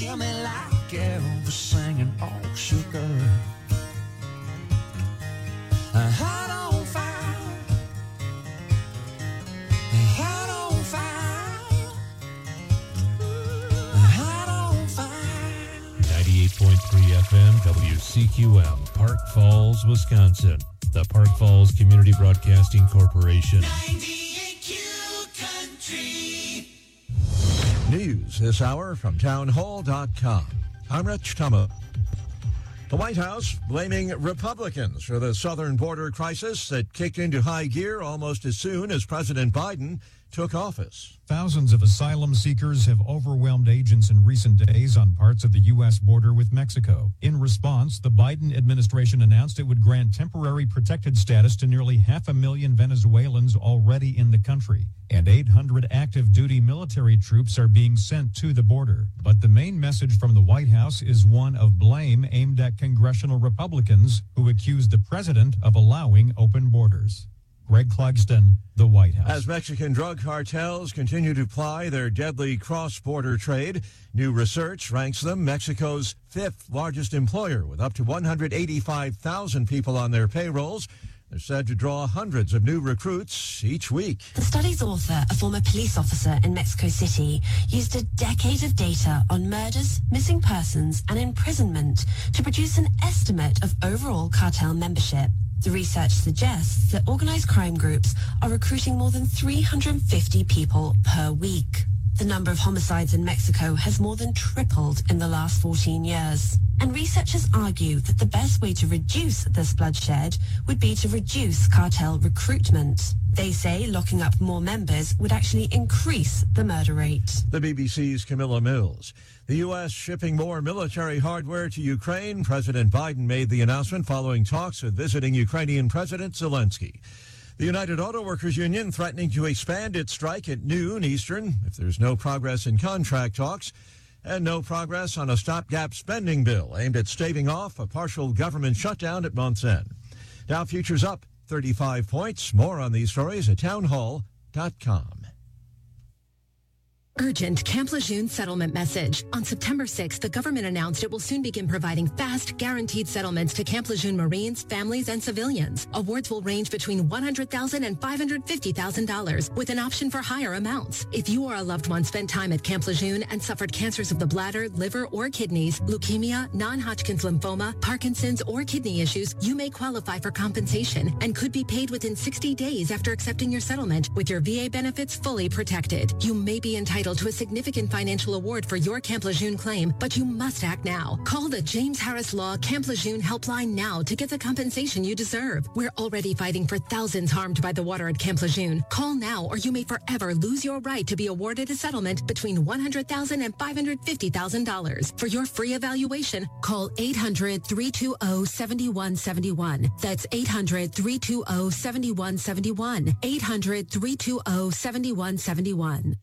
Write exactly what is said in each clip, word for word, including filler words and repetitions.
kill me like Elvis singing, oh, sugar. Hot on fire. Hot on fire. Hot on fire. ninety-eight point three F M W C Q M, Park Falls, Wisconsin. The Park Falls Community Broadcasting Corporation. ninety-eight Q Country. News this hour from townhall dot com. I'm Rich Tama. The White House blaming Republicans for the southern border crisis that kicked into high gear almost as soon as President Biden took office. Thousands of asylum seekers have overwhelmed agents in recent days on parts of the U S border with Mexico. In response, the Biden administration announced it would grant temporary protected status to nearly half a million Venezuelans already in the country, and eight hundred active duty military troops are being sent to the border. But the main message from the White House is one of blame aimed at congressional Republicans who accuse the president of allowing open borders. Greg Clugston, the White House. As Mexican drug cartels continue to ply their deadly cross-border trade, new research ranks them Mexico's fifth largest employer, with up to one hundred eighty-five thousand people on their payrolls. They're said to draw hundreds of new recruits each week. The study's author, a former police officer in Mexico City, used a decade of data on murders, missing persons, and imprisonment to produce an estimate of overall cartel membership. The research suggests that organized crime groups are recruiting more than three hundred fifty people per week. The number of homicides in Mexico has more than tripled in the last fourteen years. And researchers argue that the best way to reduce this bloodshed would be to reduce cartel recruitment. They say locking up more members would actually increase the murder rate. The B B C's Camilla Mills. The U S shipping more military hardware to Ukraine. President Biden made the announcement following talks with visiting Ukrainian President Zelensky. The United Auto Workers Union threatening to expand its strike at noon Eastern if there's no progress in contract talks, and no progress on a stopgap spending bill aimed at staving off a partial government shutdown at month's end. Dow futures up thirty-five points. More on these stories at townhall dot com. Urgent Camp Lejeune settlement message. On September sixth, the government announced it will soon begin providing fast, guaranteed settlements to Camp Lejeune Marines, families, and civilians. Awards will range between one hundred thousand dollars and five hundred fifty thousand dollars, with an option for higher amounts. If you or a loved one spent time at Camp Lejeune and suffered cancers of the bladder, liver, or kidneys, leukemia, non-Hodgkin's lymphoma, Parkinson's, or kidney issues, you may qualify for compensation and could be paid within sixty days after accepting your settlement, with your V A benefits fully protected. You may be entitled to a significant financial award for your Camp Lejeune claim, but you must act now. Call the James Harris Law Camp Lejeune helpline now to get the compensation you deserve. We're already fighting for thousands harmed by the water at Camp Lejeune. Call now or you may forever lose your right to be awarded a settlement between one hundred thousand dollars and five hundred fifty thousand dollars. For your free evaluation, call eight hundred, three two zero, seven one seven one. That's eight hundred, three two zero, seven one seven one. eight hundred, three two zero, seven one seven one.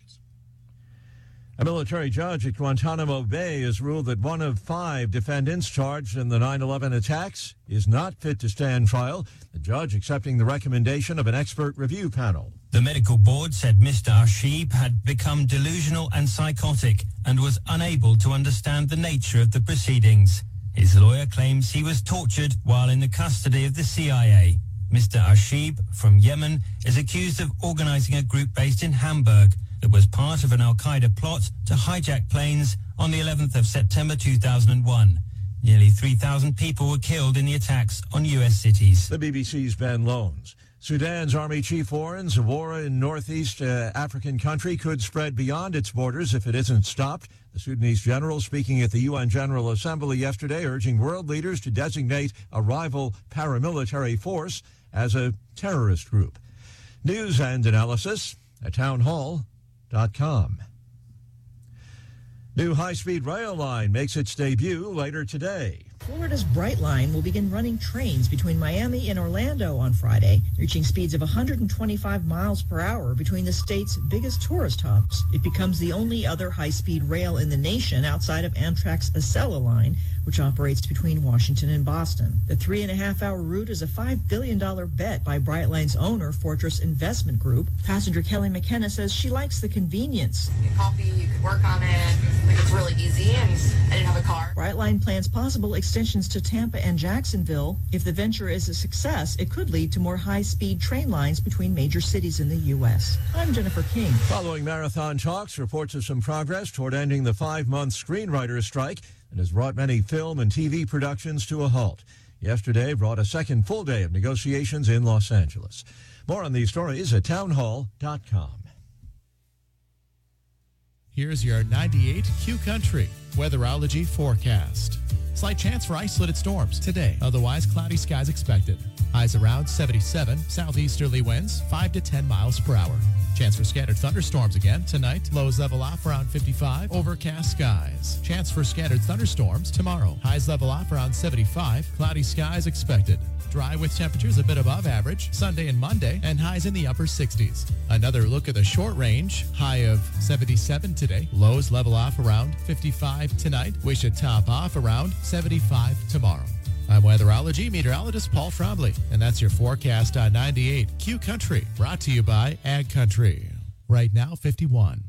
A military judge at Guantanamo Bay has ruled that one of five defendants charged in the nine eleven attacks is not fit to stand trial, the judge accepting the recommendation of an expert review panel. The medical board said Mister Ashib had become delusional and psychotic and was unable to understand the nature of the proceedings. His lawyer claims he was tortured while in the custody of the C I A. Mister Ashib from Yemen is accused of organizing a group based in Hamburg that was part of an Al-Qaeda plot to hijack planes on the eleventh of September two thousand one. Nearly three thousand people were killed in the attacks on U S cities. The B B C's Ben Loans. Sudan's Army chief warns a war in northeast uh, African country could spread beyond its borders if it isn't stopped. The Sudanese general speaking at the U N General Assembly yesterday, urging world leaders to designate a rival paramilitary force as a terrorist group. News and analysis at townhall dot com. New high-speed rail line makes its debut later today. Florida's Brightline will begin running trains between Miami and Orlando on Friday, reaching speeds of one hundred twenty-five miles per hour between the state's biggest tourist hubs. It becomes the only other high-speed rail in the nation outside of Amtrak's Acela line, which operates between Washington and Boston. The three and a half hour route is a five billion dollars bet by Brightline's owner, Fortress Investment Group. Passenger Kelly McKenna says she likes the convenience. You get coffee, you can work on it. Like, it's really easy, and Brightline plans possible extensions to Tampa and Jacksonville. If the venture is a success, it could lead to more high-speed train lines between major cities in the U S. I'm Jennifer King. Following marathon talks, reports of some progress toward ending the five-month screenwriters strike and has brought many film and T V productions to a halt. Yesterday brought a second full day of negotiations in Los Angeles. More on these stories at townhall dot com. Here's your ninety-eight Q Country weatherology forecast. Slight chance for isolated storms today. Otherwise, cloudy skies expected. Highs around seventy-seven. Southeasterly winds five to ten miles per hour. Chance for scattered thunderstorms again tonight. Lows level off around fifty-five. Overcast skies. Chance for scattered thunderstorms tomorrow. Highs level off around seventy-five. Cloudy skies expected. Dry with temperatures a bit above average Sunday and Monday, and highs in the upper sixties. Another look at the short range. High of seventy-seven today. Lows level off around fifty-five tonight. We should top off around seventy-five tomorrow. I'm weatherology meteorologist Paul Trombley, and that's your forecast on ninety-eight Q Country, brought to you by Ag Country. Right now, fifty-one.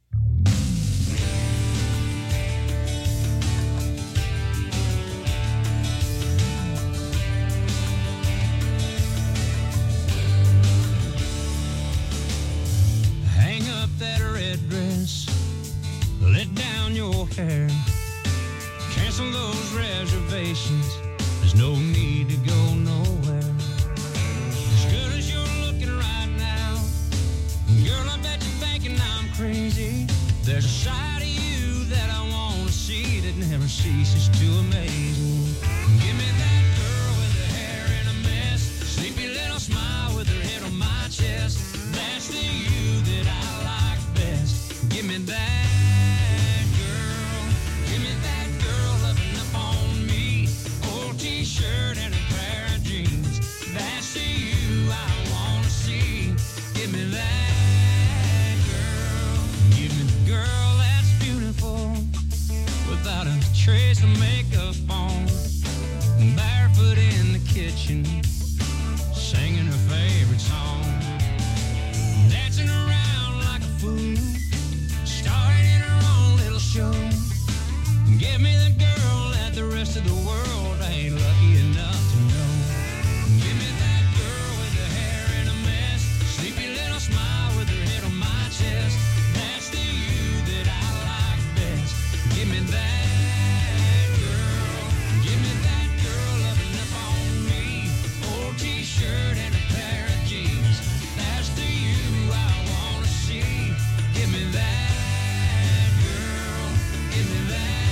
Hang up that red dress, let down your hair, cancel those reservations. There's no need to go nowhere. As good as you're looking right now, girl, I bet you're thinking I'm crazy. There's a side of you that I want to see that never ceases to amaze me. Give me that girl with her hair in a mess, sleepy little smile with her head on my chest. That's the you that I like best. Give me that girl, give me that girl loving up on me. Old t-shirt and a pair of jeans. That's the you I want to see. Give me that girl, give me the girl that's beautiful without a trace of makeup on, barefoot in the kitchen, singing her favorite song, dancing around like a fool, starring in her own little show. Give me the girl that the rest of the world ain't lucky enough to know. Give me that girl with her hair in a mess, sleepy little smile with her head on my chest. That's the you that I like best. Give me that girl, give me that girl loving up on me. Old t-shirt and a pair of jeans. That's the you I want to see. Give me that girl, give me that girl.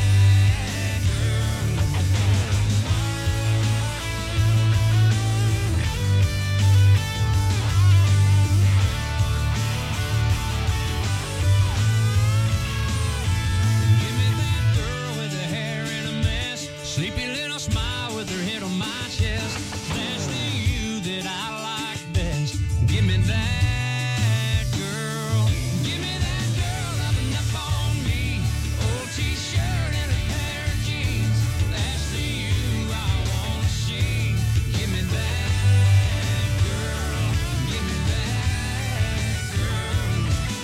Give me that girl with her hair in a mess, sleepy little smile with her head on my chest. That's the you that I like best. Give me that girl, give me that girl loving up on me. Old t-shirt and a pair of jeans. That's the you I want to see. Give me that girl, give me that girl.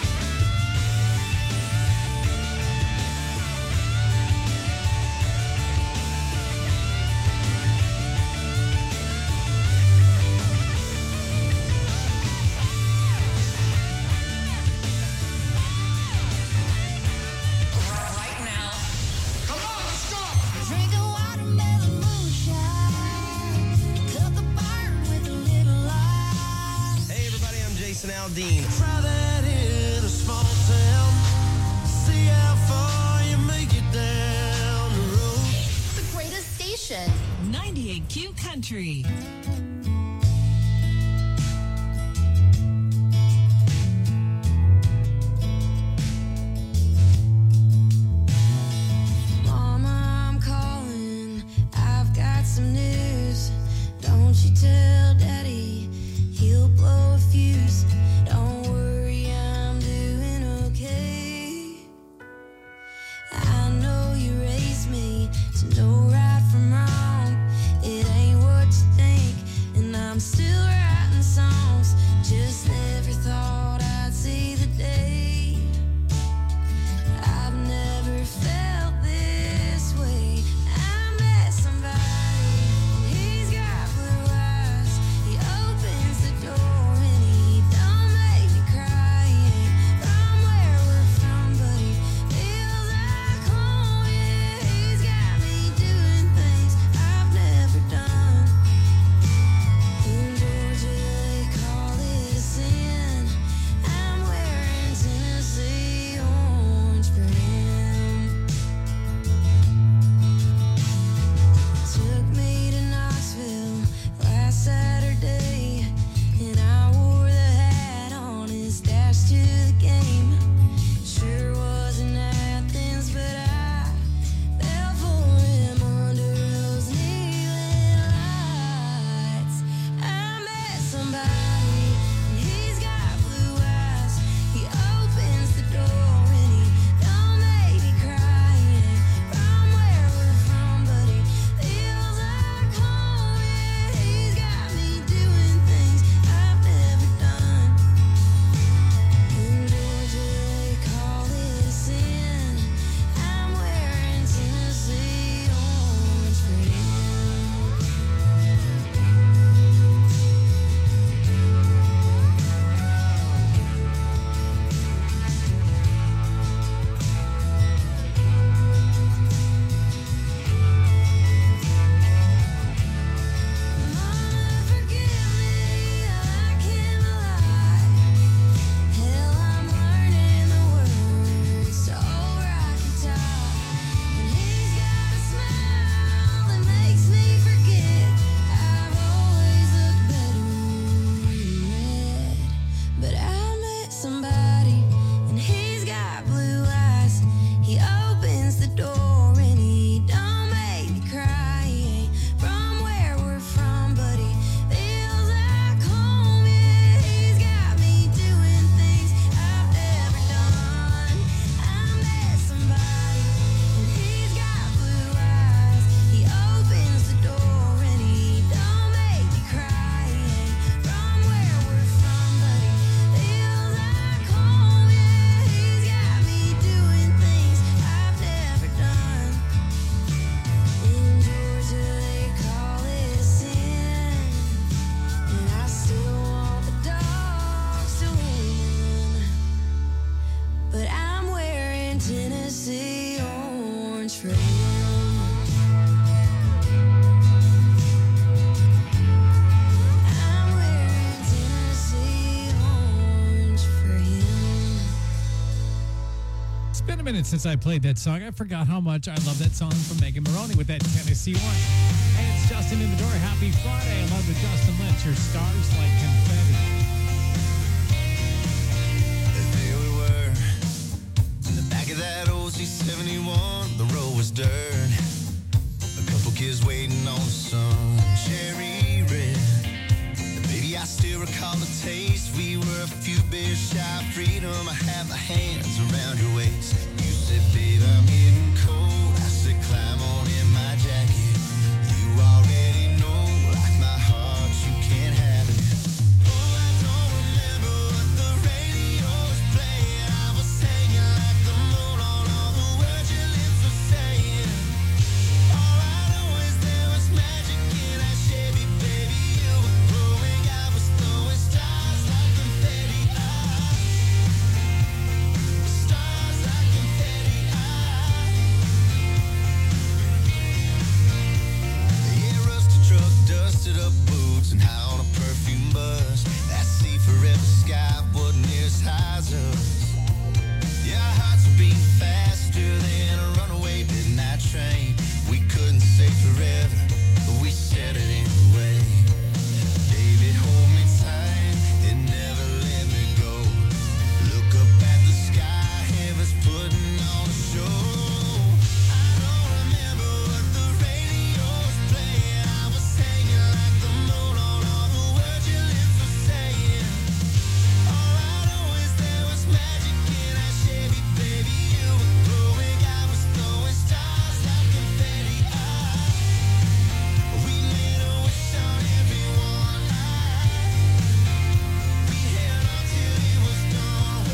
Right now. Come on, let's go! Drink a watermelon moonshine. Cook a burn with a little light. Hey everybody, I'm Jason Aldean. Try that in a small town. See how far you make it down the road. The greatest station. ninety-eight Q Country. Mama, I'm calling. I've got some news. Don't you tell Daddy, he'll blow a fuse. Don't worry, I'm doing okay. I know you raised me to know right from wrong. It ain't what you think. orange for him. I'm wearing Tennessee orange for him. It's been a minute since I played that song. I forgot how much I love that song from Megan Maroney with that Tennessee one. Hey, it's Justin in the door. Happy Friday. I love with Justin Lynch. Your stars like confetti. There we were, in the back of that old C seventy-one. The road was dirt, a couple kids waiting on the sun. Cherry red, baby, I still recall the taste. We were a few beers shy of freedom. I had my hands around your waist. You said, babe, I'm getting cold. I said, climb on in my jacket. You already know, like my heart, you can't have it. Oh, I don't remember what the radio was playing. I was hanging like the moon on all the words your lips were saying. All I know is there was magic in that Chevy, baby. You were glowing, I was throwing stars like confetti. Stars like confetti. Yeah, rusty truck, dusted up boots, and high on a perfume bus. That sea forever sky wasn't near as high as us. Yeah, our hearts were beating faster than a runaway midnight train. We couldn't say forever, but we said it anyway. Baby, hold me tight and never let me go. Look up at the sky, heaven's putting on a show. I don't remember what the radio was playing. I was hanging like the moon on all the words your lips were saying. All I know is there was magic in that Chevy, baby. You were glowing, I was throwing stars like confetti. We made a wish on everyone. We held on till it was gone.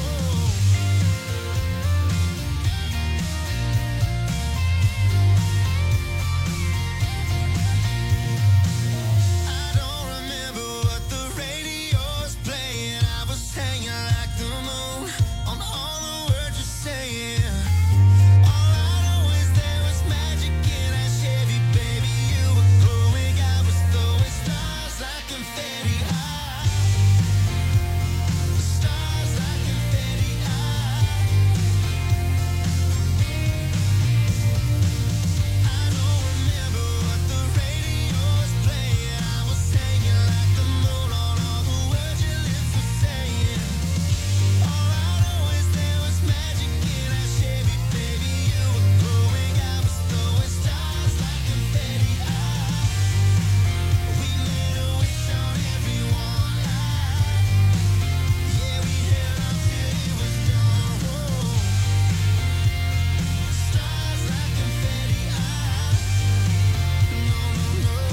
I don't remember what the radio was playing. I was hanging like the moon on all the words you're saying. All I know is there was magic in that Chevy, baby. You were glowing, I was throwing stars like confetti. Stars like confetti. I don't remember what the radio was playing. I was hanging like the moon on all the words your lips were saying. All I know is there was magic in that Chevy, baby. You were glowing, I was throwing stars like confetti. We made a wish on everyone. Yeah, we held on till it was gone. Stars like confetti. No, no, no.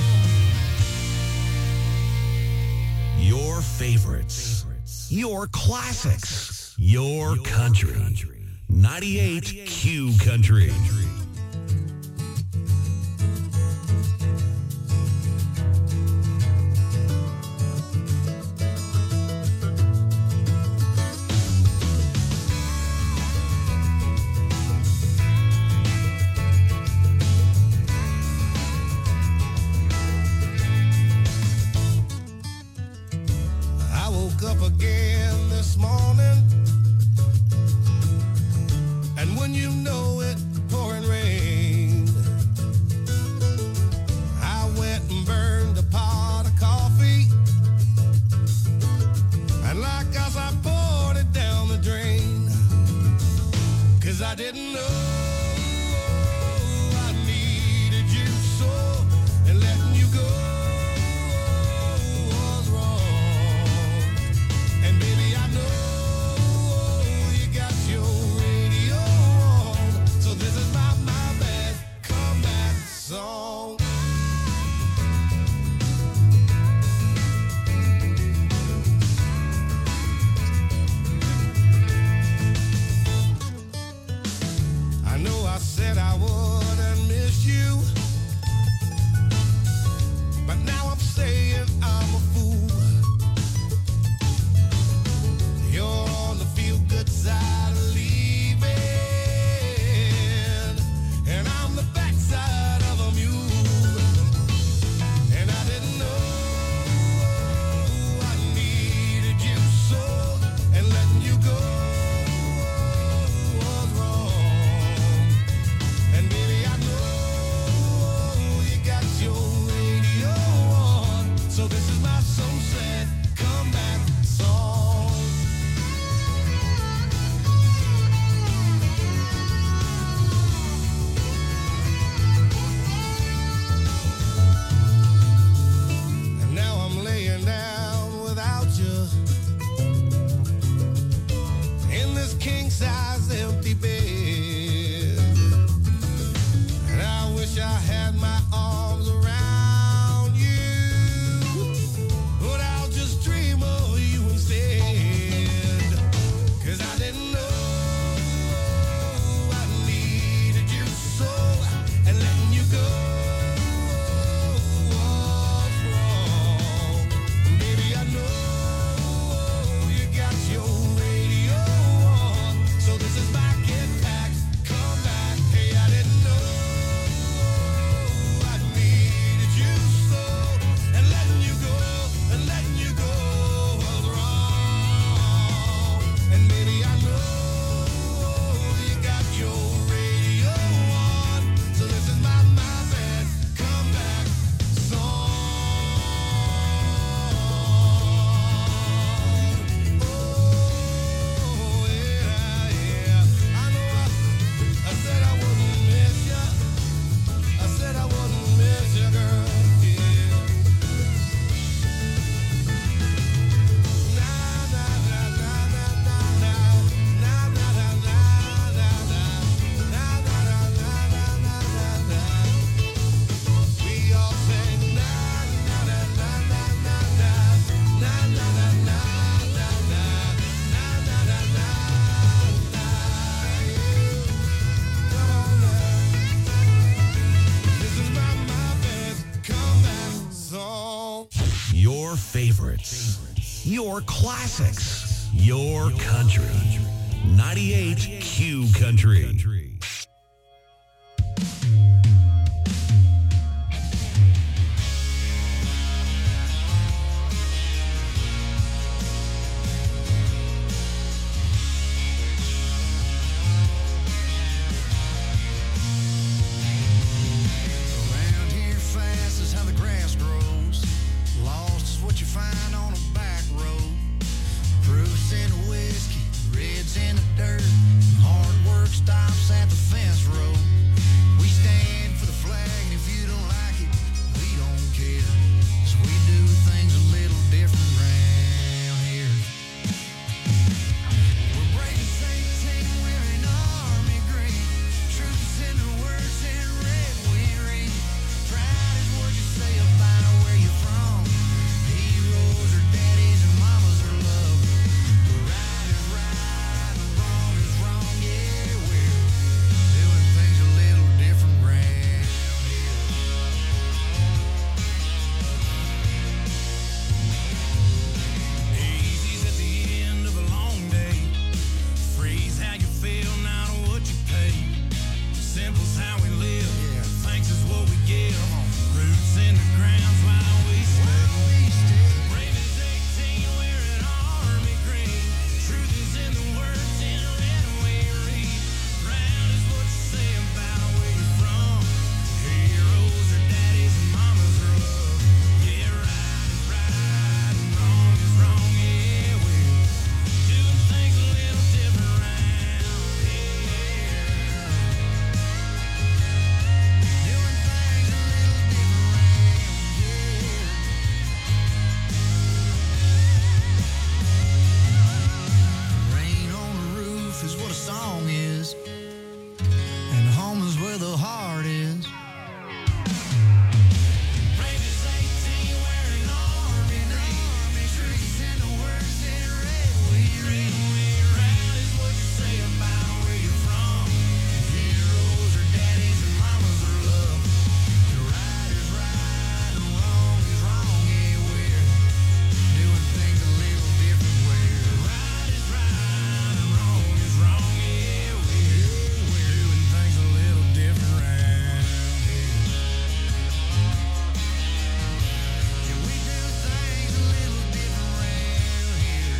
Your favorites, your classics, your country. ninety-eight Q Country. I woke up again this morning, and when you know it, pouring rain. I went and burned a pot of coffee, and like us, I poured it down the drain, 'cause I didn't know I needed you so, and letting you go was wrong. And baby, I know you got your radio on, so this is my, my bad comeback song. I know I said I wouldn't miss you, but now I'm saying I'm a fool. You're on the feel-good side of leaving, and I favorites, your classics, your country. ninety-eight Q Country. Around here fast is how the grass grows. Lost is what you find on a back road. Proofs in the whiskey, reds in the dirt. Hard work stops at the fence road. We stand for the flag, and if you don't like it, we don't care. 'Cause we do things a little different round here. We're brave as eighteen, wearing army green. Truth is in the words in red we read. Pride is what you say about where you're from. Heroes are daddies and mamas are love. Right is right and wrong is wrong. Yeah, we're doing things a little different round here. Easy's at the end of a long day. Freeze how you feel, not what you pay. Simple's how we live. Thanks is what we give. Roots in the ground's why we stay. Brave as eighteen, wearing army green. Truth is in the words in red we read. Proud is what you say about where you're from. Heroes are daddies and mamas are love. Yeah, right is right and wrong is wrong. Yeah, we're doing things a little different round here. Doing things a little different round here. Rain on the roof is what a song is, and home is where the heart is. Brave as eighteen, wearing army green. Trees in the words in red we read. Proud is what you say about where you're from. Heroes are daddies and mamas are love. Right is right and wrong is wrong. Yeah, we're doing things a little different way. Right is right and wrong is wrong. Yeah, we're we're doing things a little different round here. Yeah, we do things a little different round here.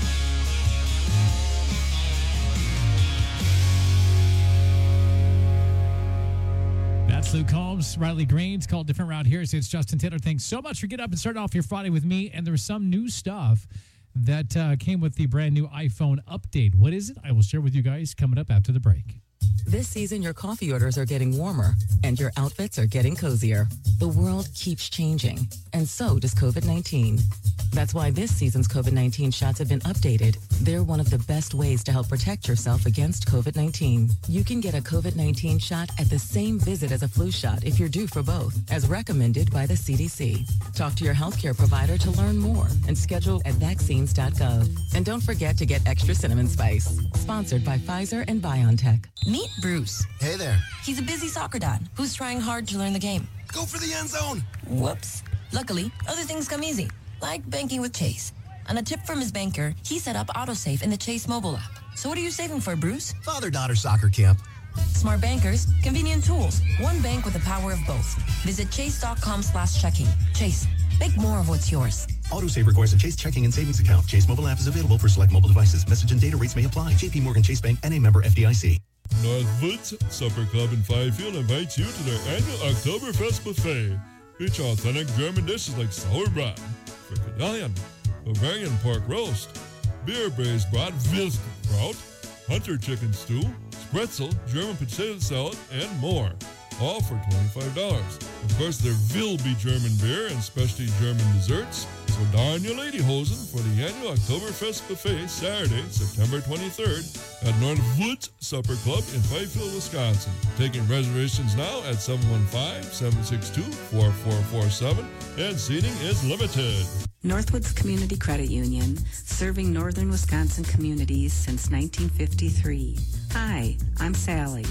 That's Luke Combs, Riley Green. It's called Different Round Here. So it's Justin Taylor. Thanks so much for getting up and starting off your Friday with me. And there was some new stuff that uh, came with the brand new iPhone update. What is it? I will share with you guys coming up after the break. This season, your coffee orders are getting warmer and your outfits are getting cozier. The world keeps changing, and so does COVID nineteen. That's why this season's COVID nineteen shots have been updated. They're one of the best ways to help protect yourself against COVID nineteen. You can get a COVID nineteen shot at the same visit as a flu shot if you're due for both, as recommended by the C D C. Talk to your healthcare provider to learn more and schedule at vaccines dot gov. And don't forget to get extra cinnamon spice. Sponsored by Pfizer and BioNTech. Meet Bruce. Hey there. He's a busy soccer dad who's trying hard to learn the game. Go for the end zone. Whoops. Luckily, other things come easy, like banking with Chase. On a tip from his banker, he set up AutoSave in the Chase mobile app. So what are you saving for, Bruce? Father-daughter soccer camp. Smart bankers, convenient tools. One bank with the power of both. Visit chase.com slash checking. Chase, make more of what's yours. AutoSave requires a Chase checking and savings account. Chase mobile app is available for select mobile devices. Message and data rates may apply. J P Morgan Chase Bank and a member F D I C. Northwoods Supper Club in Fifield invites you to their annual Oktoberfest buffet. Feature authentic German dishes like Sauerbraten, Frikadellen, Bavarian pork roast, beer braised brat Wilskraut, hunter chicken stew, spretzel, German potato salad, and more. All for twenty-five dollars. Of course, there will be German beer and specialty German desserts. So darn your ladyhosen for the annual Oktoberfest buffet Saturday, September twenty-third at Northwoods Supper Club in Fifield, Wisconsin. Taking reservations now at seven one five, seven six two, four four four seven, and seating is limited. Northwoods Community Credit Union, serving northern Wisconsin communities since nineteen fifty-three. Hi, I'm Sally.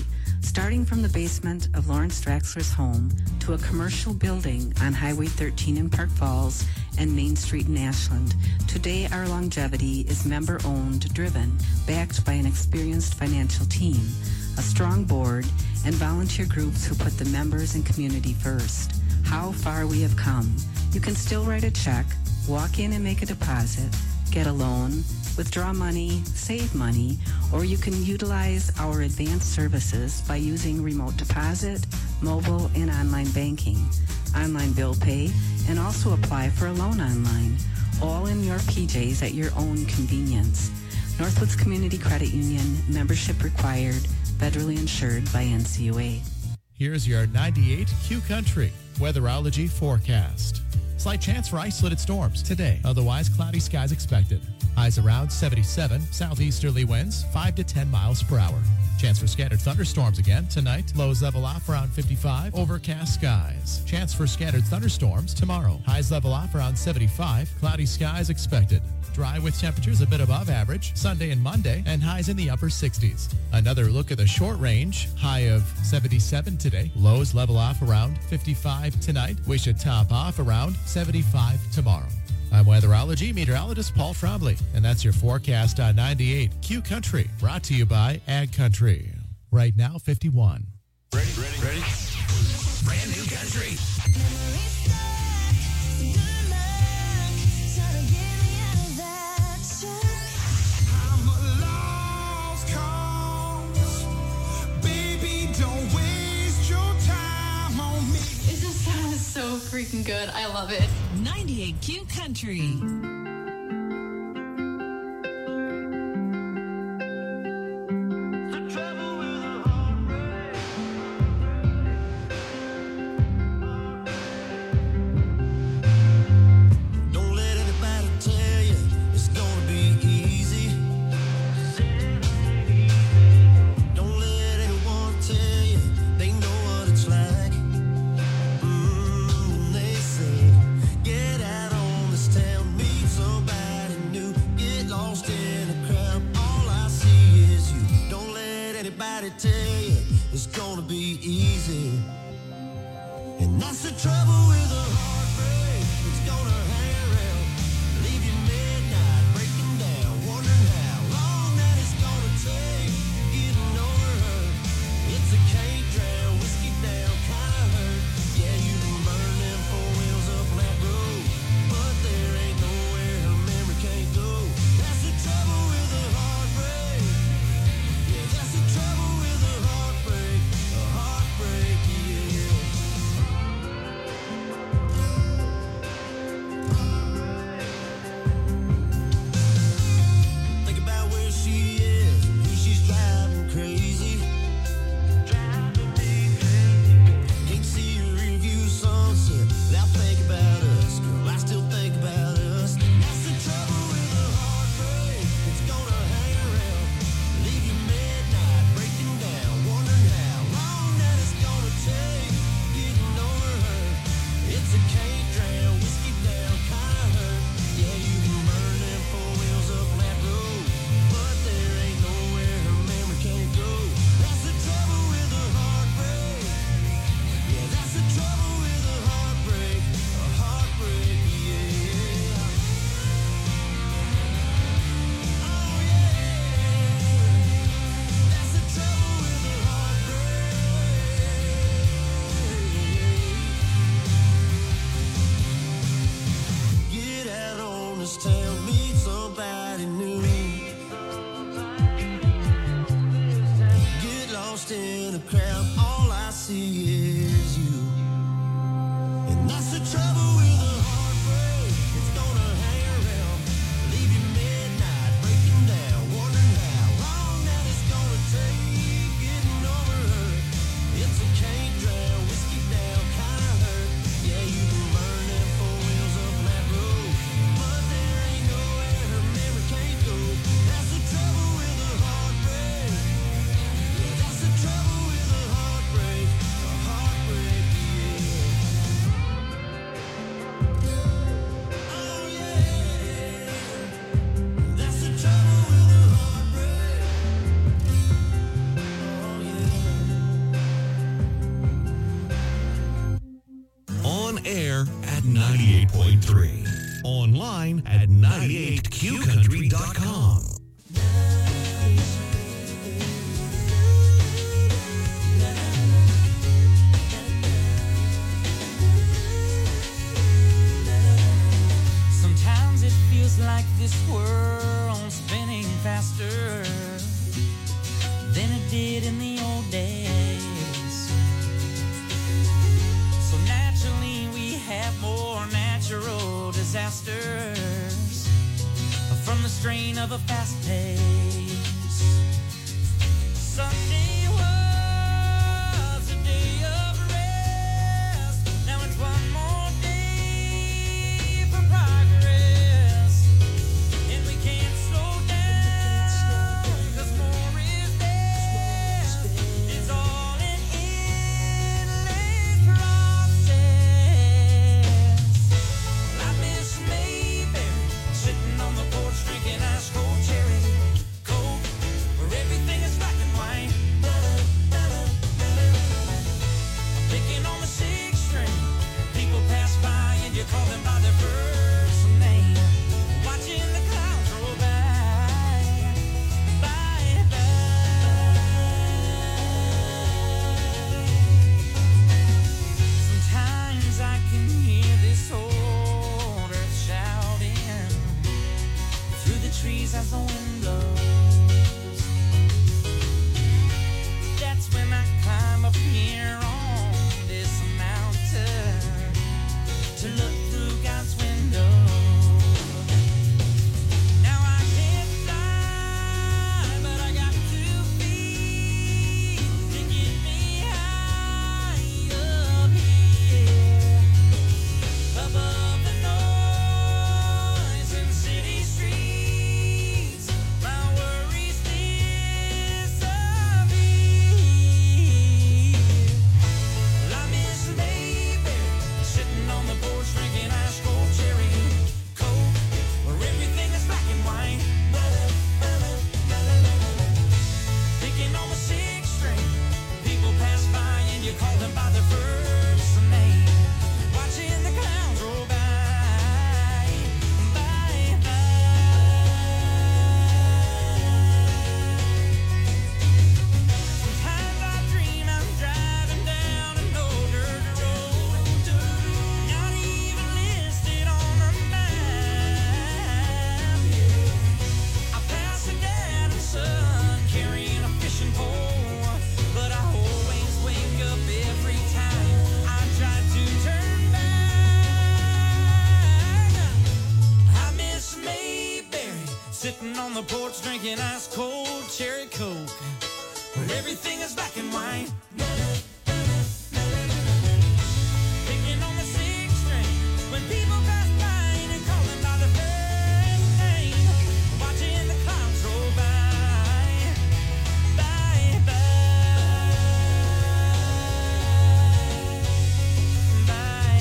Starting from the basement of Lawrence Draxler's home to a commercial building on Highway thirteen in Park Falls and Main Street in Ashland, today our longevity is member-owned, driven, backed by an experienced financial team, a strong board, and volunteer groups who put the members and community first. How far we have come. You can still write a check, walk in and make a deposit, get a loan, withdraw money, save money, or you can utilize our advanced services by using remote deposit, mobile, and online banking, online bill pay, and also apply for a loan online, all in your P Js at your own convenience. Northwoods Community Credit Union, membership required, federally insured by N C U A. Here's your ninety-eight Q Country weatherology forecast. Slight chance for isolated storms today. Otherwise, cloudy skies expected. Highs around seventy-seven. Southeasterly winds five to ten miles per hour. Chance for scattered thunderstorms again tonight. Lows level off around fifty-five. Overcast skies. Chance for scattered thunderstorms tomorrow. Highs level off around seventy-five. Cloudy skies expected. Dry with temperatures a bit above average Sunday and Monday, and highs in the upper sixties. Another look at the short range. High of seventy-seven today. Lows level off around fifty-five tonight. We should top off around seventy-five tomorrow. I'm weatherology meteorologist Paul Trombley, and that's your forecast on ninety-eight Q Country, brought to you by Ag Country. Right now, fifty-one. Ready, ready, ready? Brand new country. So freaking good. I love it. ninety-eight Q Country. air at ninety-eight point three. Online at ninety-eight q country dot com. Sometimes it feels like this world's spinning faster than it did in the old days. So naturally we have more natural disasters from the strain of a fast pace. Sunday was a day of rest. Now it's one more day for progress, and we can't slow down 'cause more is best. It's all an endless process. I miss Mayberry sitting on the porch drinking ice cold cherry coke, where everything is black and white. Picking on the sixth string, people pass by and you call them by their first name. Watching the clouds roll by, by, by. Sometimes I can hear this old earth shouting through the trees as the wind blows. That's when I climb up here on this mountain to look through God's window. Now I can't fly, but I got two feet to get me high up here, above the noise and city streets. My worries disappear. Well, I miss Mayberry sitting on the porch drinking ice cold cherry coke, where everything is black and white. Picking on the sixth string, people pass by and you call them by their first name. Watching the clouds roll by, by, Sometimes I dream I'm driving down an old dirt road, not even listed on the map. I pass a dad and son carrying a fishing pole, but I always wake up every time I try to turn back. I miss Mayberry sitting on the porch drinking ice cold cherry coke, where everything is black and white. Picking on the sixth string when people pass by and call them by their first name. Watching the clouds roll by, by, by, by,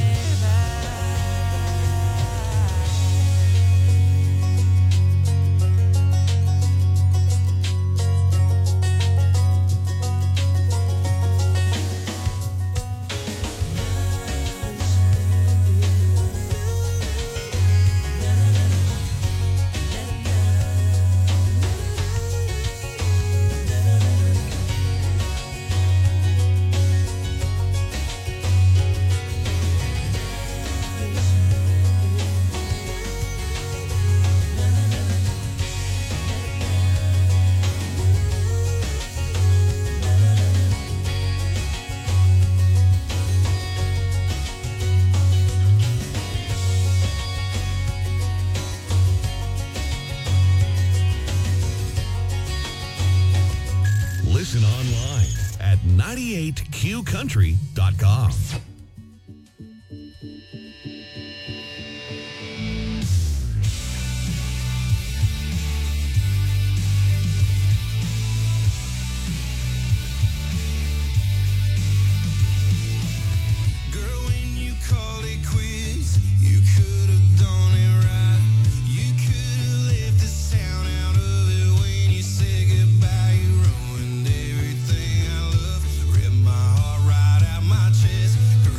Listen online at ninety-eight q country dot com. Girl, when you called it quits, you could have done it right. You could have left the sound out of it when you said goodbye. You ruined everything I love. Ripped my heart right out my chest. Girl,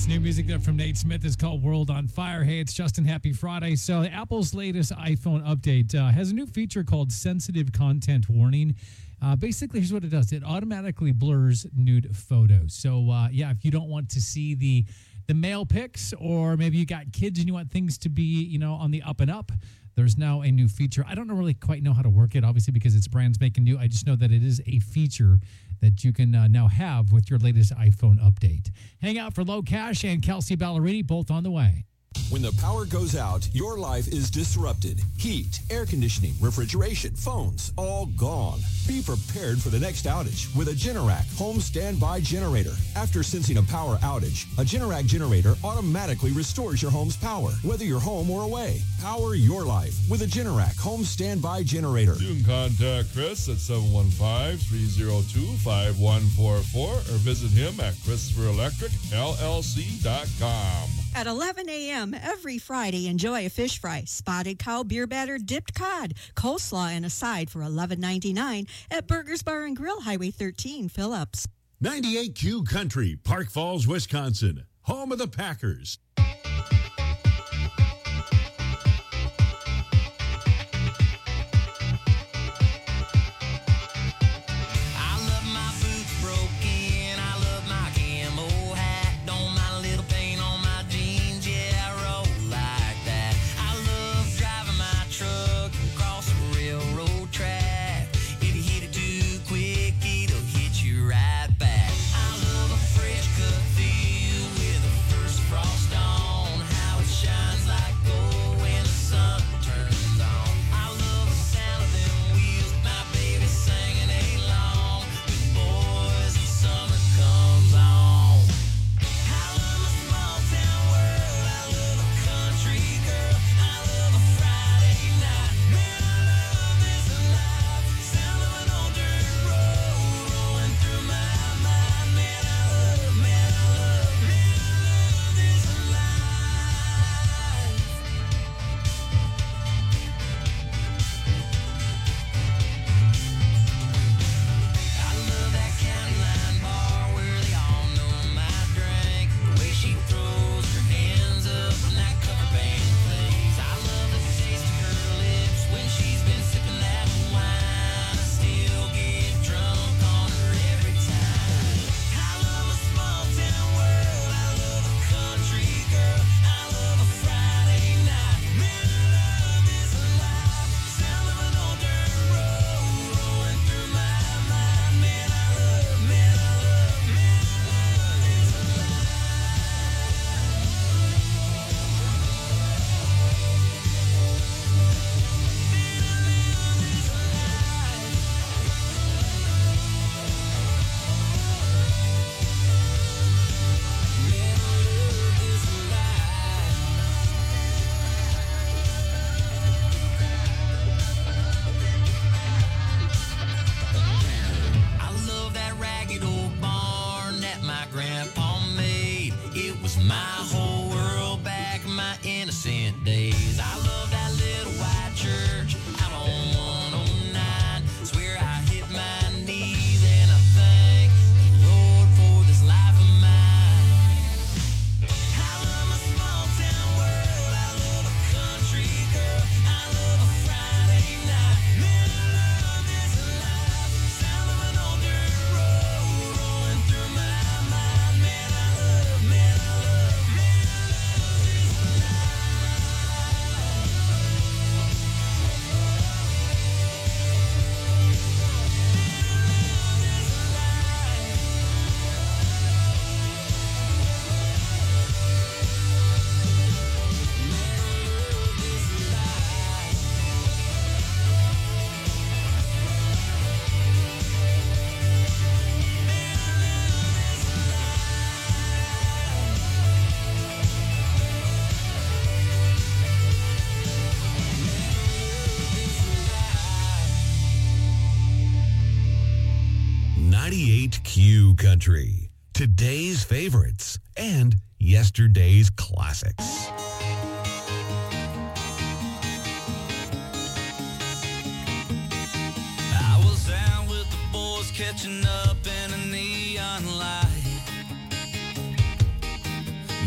It's new music there from Nate Smith. It's called World on Fire. Hey, it's Justin. Happy Friday. So Apple's latest iPhone update uh, has a new feature called Sensitive Content Warning. Uh, basically, here's what it does. It automatically blurs nude photos. So, uh, yeah, if you don't want to see the the male pics, or maybe you got kids and you want things to be, you know, on the up and up, there's now a new feature. I don't really quite know how to work it, obviously, because it's brand's making new. I just know that it is a feature that you can uh, now have with your latest iPhone update. Hang out for Low Cash and Kelsey Ballerini, both on the way. When the power goes out, your life is disrupted. Heat, air conditioning, refrigeration, phones, all gone. Be prepared for the next outage with a Generac home standby generator. After sensing a power outage, a Generac generator automatically restores your home's power, whether you're home or away. Power your life with a Generac home standby generator. You can contact Chris at seven one five, three oh two, five one four four or visit him at Christopher Electric L L C dot com. At eleven a.m. every Friday, enjoy a fish fry, spotted cow, beer batter, dipped cod, coleslaw, and a side for eleven ninety-nine at Burgers Bar and Grill, Highway thirteen, Phillips. ninety-eight Q Country, Park Falls, Wisconsin, home of the Packers. ninety-eight Q Country, today's favorites and yesterday's classics. I was out with the boys catching up in a neon light.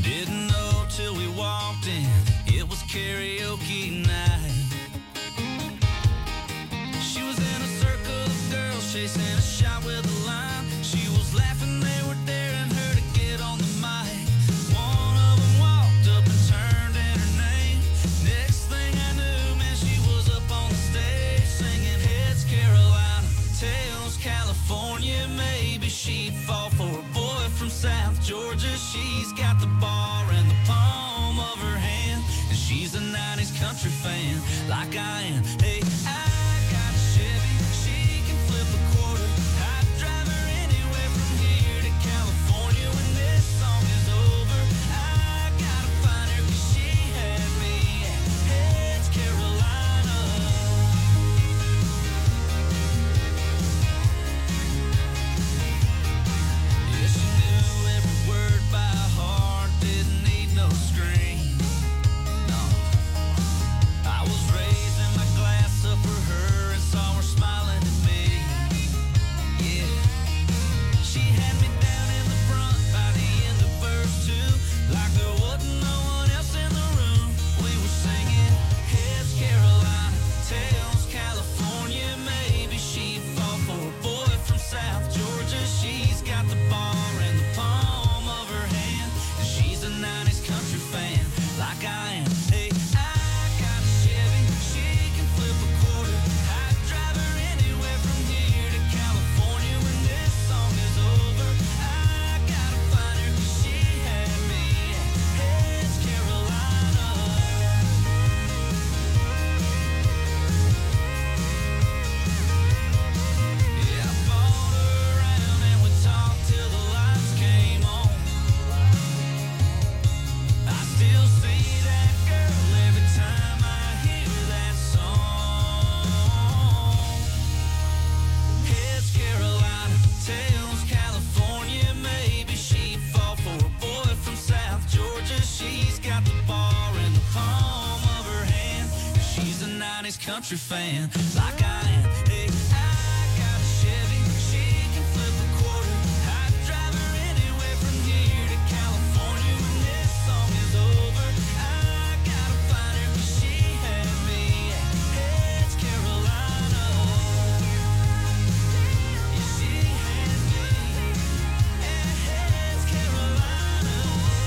for a boy from South Georgia. She's got the bar in the palm of her hand, and she's a nineties country fan like I am. Hey, I got a Chevy, she can flip a quarter. I'd drive her anywhere from here to California when this song is over. I gotta find her 'cause she had me at Heads, Carolina. Yeah, she knew every word by heart, didn't need no screen. No, I was raising my glass up for her and saw her smiling at me. Yeah, she had me down in the front by the end of verse two, like there wasn't no one else in the room. We were singing Heads, Carolina, Tails, California. Maybe she'd fall for a boy from South Georgia. She's got the bar in the palm of her hand, and she's a nineties country fan like I am. Hey, I got a Chevy, she can flip a quarter. I'd drive her anywhere from here to California when this song is over. I gotta find her 'cause she had me at Heads, Carolina. Yeah, I bought her around and we talked till the lights came on. I still see that girl every time I hear that song. Heads, Carolina, Tails, California. Maybe she'd fall for a boy from South Georgia. She's got the bar in the palm of her hand, and she's a nineties country fan like I am. Hey, I got a Chevy, she can flip a quarter. I'd drive her anywhere from here to California when this song is over. I gotta find her 'cause she had me at Heads, Carolina. Yeah, she had me at Heads, Carolina.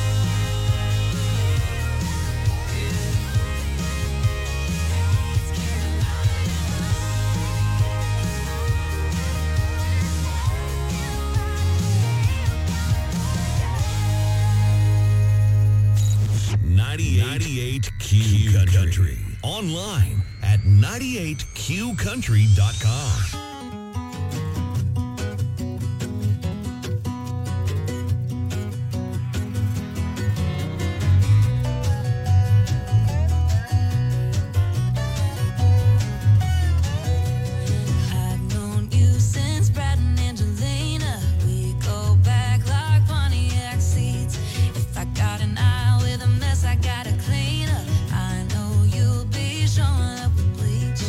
ninety-eight Q Country. Online at ninety-eight Q country dot com. I've known you since Brad and Angelina. We go back like Pontiac seats. If I got an eye with a mess, I gotta clean up. I know you'll be showing up with bleach.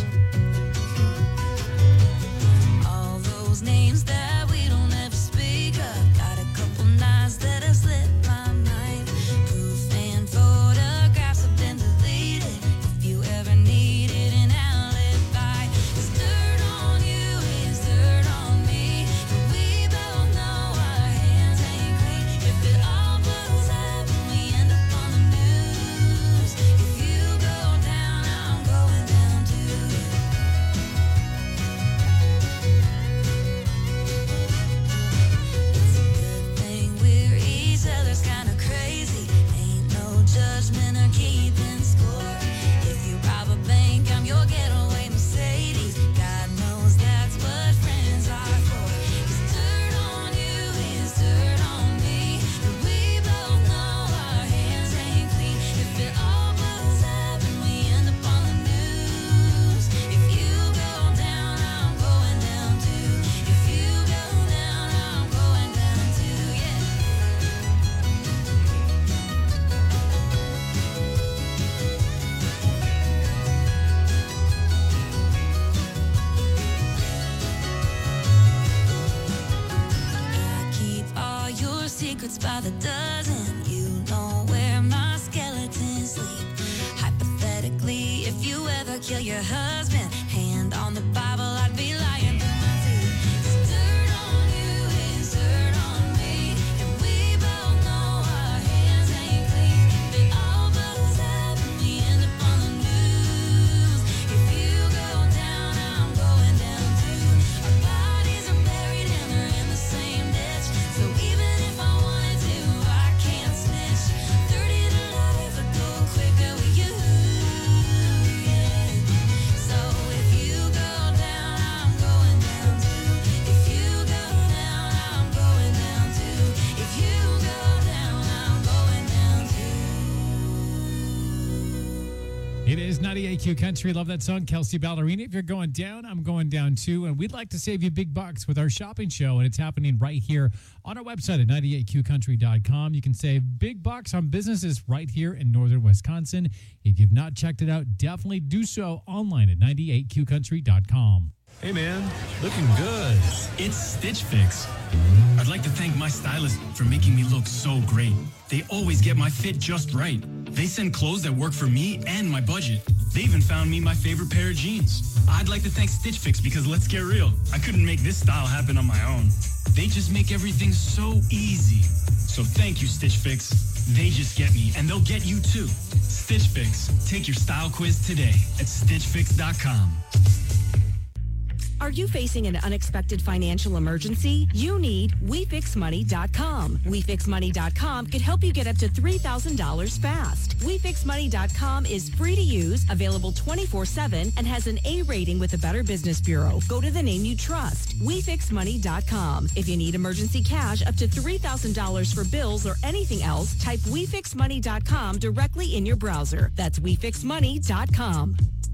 All those names that we don't ever speak of. Got a couple nights that have slipped my mind. Proof and photographs have been deleted. If you ever needed an alibi, it's dirt on you, it's dirt on me. But we both know our hands ain't clean. If it all blows up and we end up on the news, if you go down, I'm going down too. It's a good thing we're each other's kind of crazy. Ain't no judgment or keeping score. If you rob a bank, I'm your getaway Mercedes. God knows that's what friends are for. It's dirt on you, it's dirt on me. But we both know our hands ain't clean. If it all blows up and we end up on the news, if you go down, I'm going down too. If you go down, I'm going down too, yeah. I keep all your secrets by the dozen. You know where my skeletons sleep. Hypothetically, if you ever kill your husband, hand on the Bible, I'd be lying through my teeth. It's dirt on you, it's dirt on me. And we both know our hands ain't clean. If it all blows up and we end up on the news, if you go down, I'm going down too. Our bodies are buried and they're in the same ditch. So It is ninety-eight Q Country. Love that song, Kelsey Ballerini. If you're going down, I'm going down too. And we'd like to save you big bucks with our shopping show. And it's happening right here on our website at ninety-eight q country dot com. You can save big bucks on businesses right here in northern Wisconsin. If you've not checked it out, definitely do so online at ninety-eight q country dot com. Hey man, looking good. It's Stitch Fix. I'd like to thank my stylist for making me look so great. They always get my fit just right. They send clothes that work for me and my budget. They even found me my favorite pair of jeans. I'd like to thank Stitch Fix because let's get real, I couldn't make this style happen on my own. They just make everything so easy. So thank you, Stitch Fix. They just get me, and they'll get you too. Stitch Fix. Take your style quiz today at stitch fix dot com. Are you facing an unexpected financial emergency? You need we fix money dot com. we fix money dot com can help you get up to three thousand dollars fast. we fix money dot com is free to use, available twenty-four seven, and has an A rating with the Better Business Bureau. Go to the name you trust, we fix money dot com. If you need emergency cash up to three thousand dollars for bills or anything else, type we fix money dot com directly in your browser. That's we fix money dot com.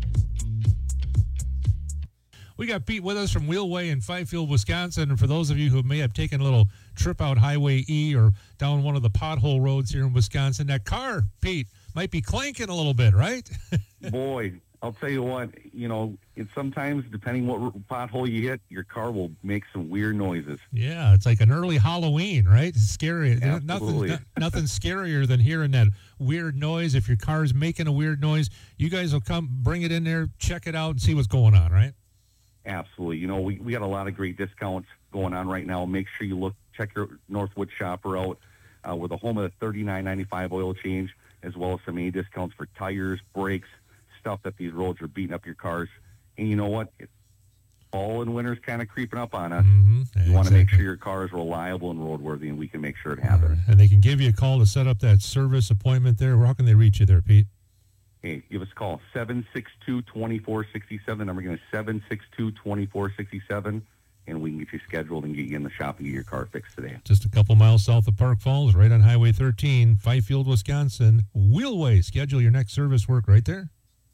We got Pete with us from Wheelway in Fifield, Wisconsin. And for those of you who may have taken a little trip out Highway E or down one of the pothole roads here in Wisconsin, that car, Pete, might be clanking a little bit, right? Boy, I'll tell you what, you know, it's sometimes, depending what pothole you hit, your car will make some weird noises. Yeah, it's like an early Halloween, right? It's scary. Absolutely. Nothing, nothing scarier than hearing that weird noise. If your car's making a weird noise, you guys will come, bring it in there, check it out, and see what's going on, right? Absolutely. You know, we, we got a lot of great discounts going on right now. Make sure you look, check your Northwood shopper out. Uh, we're the home of the thirty-nine ninety-five oil change, as well as some A discounts for tires, brakes, stuff that these roads are beating up your cars. And you know what? It's fall and winter's kind of creeping up on us. Mm-hmm. You Exactly. want to make sure your car is reliable and roadworthy, and we can make sure it happens. And they can give you a call to set up that service appointment there. How can they reach you there, Pete? Hey, give us a call, seven six two, two four six seven. The number again is seven six two, two four six seven, and we can get you scheduled and get you in the shop and get your car fixed today. Just a couple miles south of Park Falls, right on Highway thirteen, Fifield, Wisconsin. Wheelway. Schedule your next service work right there.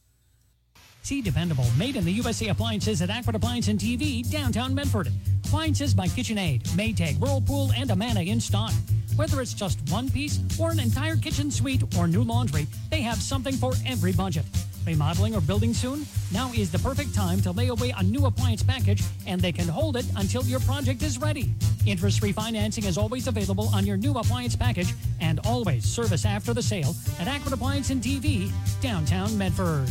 See dependable, made in the U S A appliances at Aqua Appliance and T V, downtown Medford. Appliances by KitchenAid, Maytag, Whirlpool, and Amana in stock. Whether it's just one piece or an entire kitchen suite or new laundry, they have something for every budget. Remodeling or building soon? Now is the perfect time to lay away a new appliance package, and they can hold it until your project is ready. Interest-free financing is always available on your new appliance package, and always service after the sale at Aqua Appliance and T V, downtown Medford.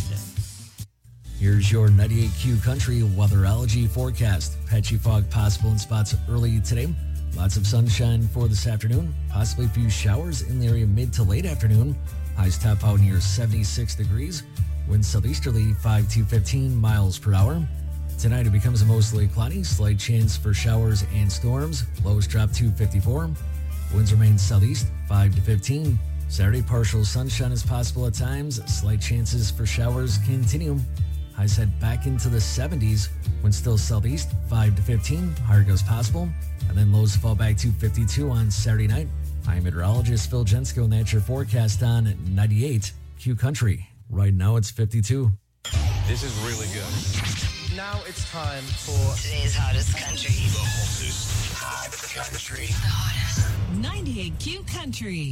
Here's your ninety-eight Q Country weatherology forecast. Patchy fog possible in spots early today. Lots of sunshine for this afternoon. Possibly a few showers in the area mid to late afternoon. Highs top out near seventy-six degrees. Winds southeasterly five to fifteen miles per hour. Tonight it becomes mostly cloudy. Slight chance for showers and storms. Lows drop to fifty-four. Winds remain southeast five to fifteen. Saturday partial sunshine is possible at times. Slight chances for showers continue. Highs head back into the seventies. Winds still southeast, five to fifteen. Higher goes possible. And then lows fall back to fifty-two on Saturday night. I'm meteorologist Phil Jensko, and that's your forecast on ninety-eight Q Country. Right now it's fifty-two. This is really good. Now it's time for today's hottest country. The hottest hot country. The hottest. ninety-eight Q Country.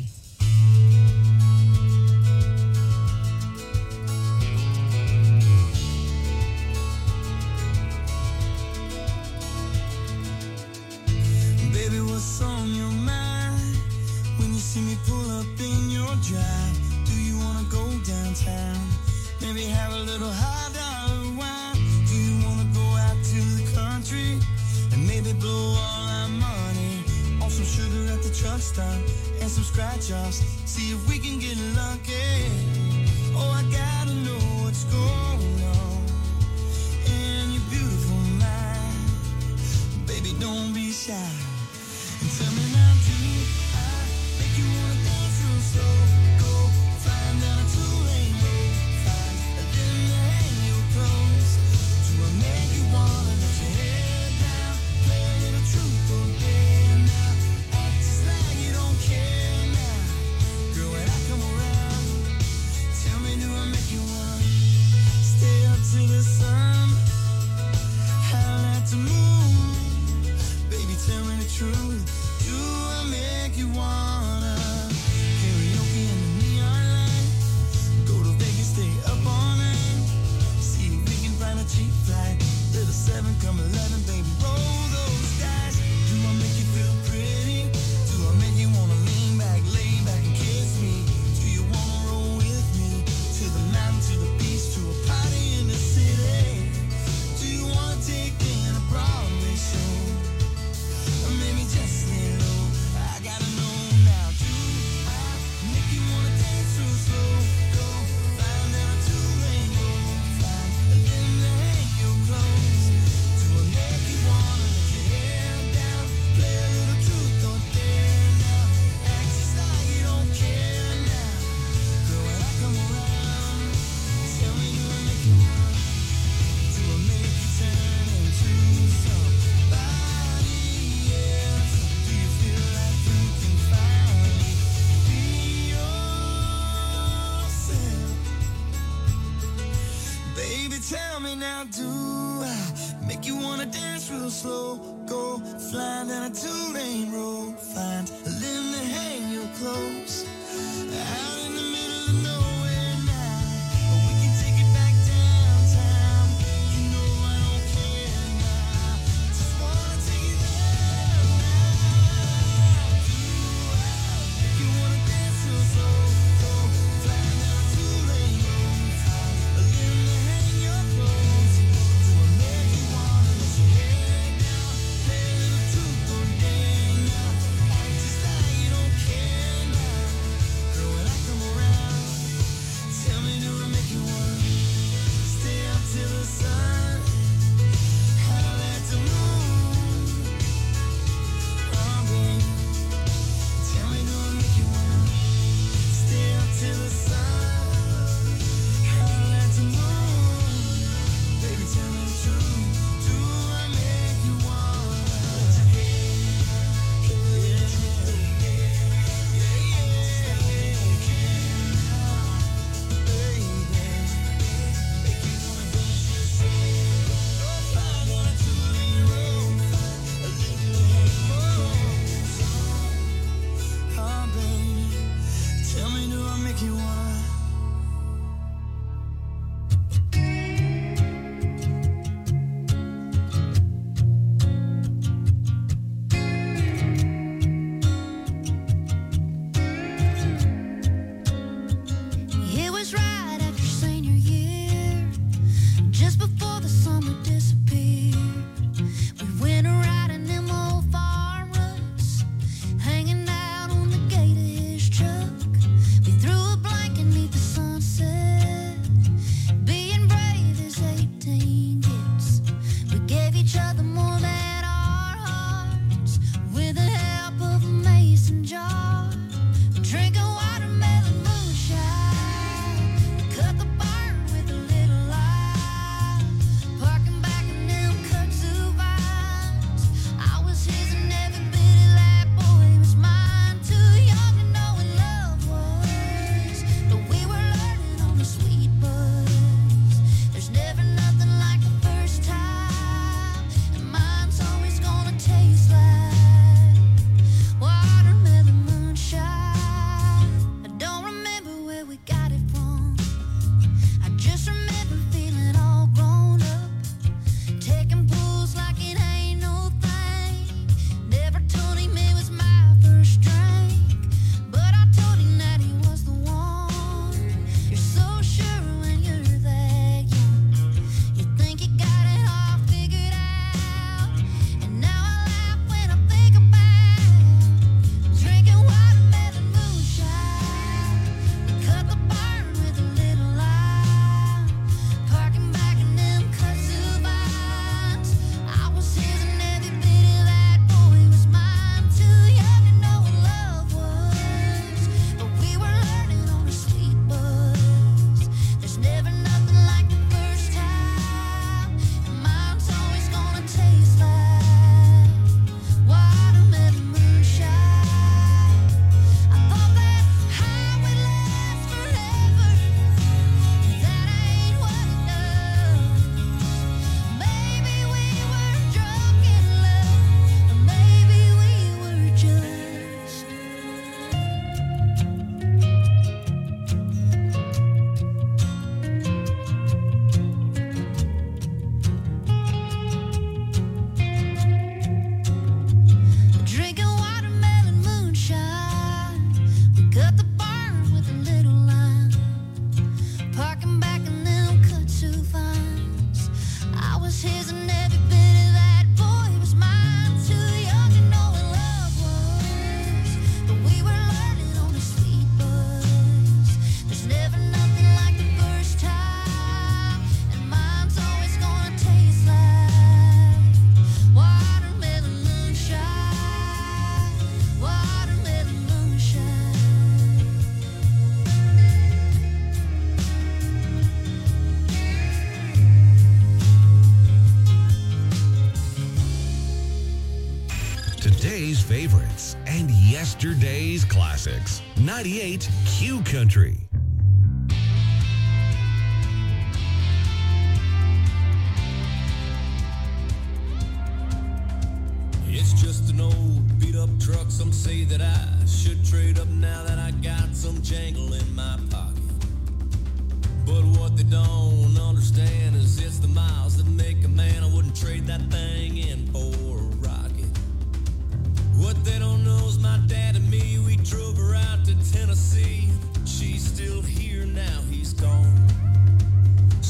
Baby, what's on your mind when you see me pull up in your drive? Do you wanna go downtown? Maybe have a little high dollar wine. Do you wanna go out to the country and maybe blow all our money on some sugar at the truck stop and some scratch offs? See if we can get lucky. Oh, I gotta know what's going on in your beautiful mind. Baby, don't be shy. And tell me now, do I make you wanna dance real slow? Go flying down a two-lane road, find a dinner to hang your clothes. Do I make you wanna let your head down, play a little truth or dare now? Act just like you don't care now. Girl, when I come around, tell me, do I make you wanna? I do, make you wanna dance real slow. Go flying down a two-lane road, find a limb to hang you close. Out in the middle of nowhere now, we can take it back downtown. You know I don't care now, just wanna take it there now. If you wanna dance real slow, go flying down a two-lane road, find a limb to hang your clothes. Do I make you wanna let your hair down, play a little truth or dare now, act just like you don't care now. Girl, when I come around, tell me, do I make you wanna stay up till the sun, howl at the moon? Oh, baby, tell me, do I make you wanna stay up till the sun, howl at the moon? Baby, tell me the truth, do I make you wanna? Oh, baby, tell me, do I make you wanna? It was right after senior year, just before the summer disappeared. We went riding them old farm ruts, hanging out on the gate of his truck. We threw a blanket neath the sunset, being brave as eighteen gets. We gave each other more than our hearts, with the help of a mason jar. Drinking watermelon moonshine, cut the barn with a little light, parking back in them kudzu vines. I was his and every bit of that boy was mine. Too young to know what love was, but we were learning on the sweet buzz. There's never nothing like the first time, and mine's always gonna taste like watermelon moonshine. I don't remember where we got it from, I just remember feeling all grown up, taking pulls like it ain't no thing. Never told him it was my first drink, but I told him that he was the one. You're so sure when you're that young, you think you got it all figured out. And now I laugh when I think about drinking watermelon moonshine. We cut the barn with a little light, parking back in them kudzu vines. I was his and every bit of that boy was mine. Too young to know what love was, but we were learning on a sweet buzz. There's never nothing like the first time, and mine's always gonna taste like watermelon moonshine. I thought that high would last forever, that ain't what it does. Maybe we were drunk in love, or maybe we were just drinking watermelon moonshine. We cut the barn with a little line, parking back in them kudzu vines. I was his and every bit of that boy was mine. Too young to know what love was, but we were learning on a sweet buzz. There's never nothing like the first time, and mine's always gonna taste like watermelon moonshine. Watermelon moonshine. Today's favorites and yesterday's classics. ninety-eight Q Country. truck, some say that I should trade up now that I got some jangle in my pocket. But what they don't understand is it's the miles that make a man. I wouldn't trade that thing in for a rocket. What they don't know is my dad and me, we drove her out to Tennessee. She's still here now,